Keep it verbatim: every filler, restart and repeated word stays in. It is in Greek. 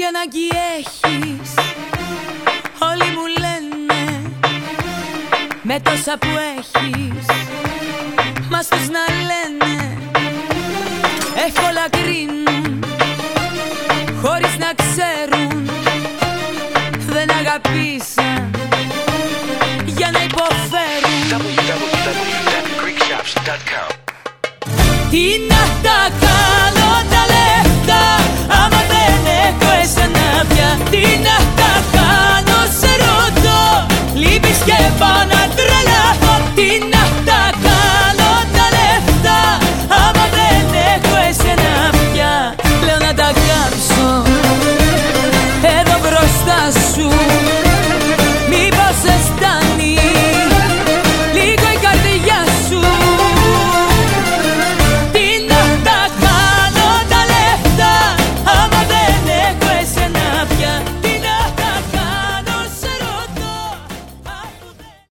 ανάγκη έχεις, όλοι μου λένε, με τόσα που έχεις, μας τους να λένε, εύκολα κρίνουν, χωρίς να ξέρουν, δεν αγαπήσαν για να υποφέρουν. double-u double-u double-u dot greek shops dot com. Τι να τα κάνω τα λεφτά, άμα δεν έχω εσένα πια. Τι να τα κάνω σε ρωτώ, λείπεις και πάνω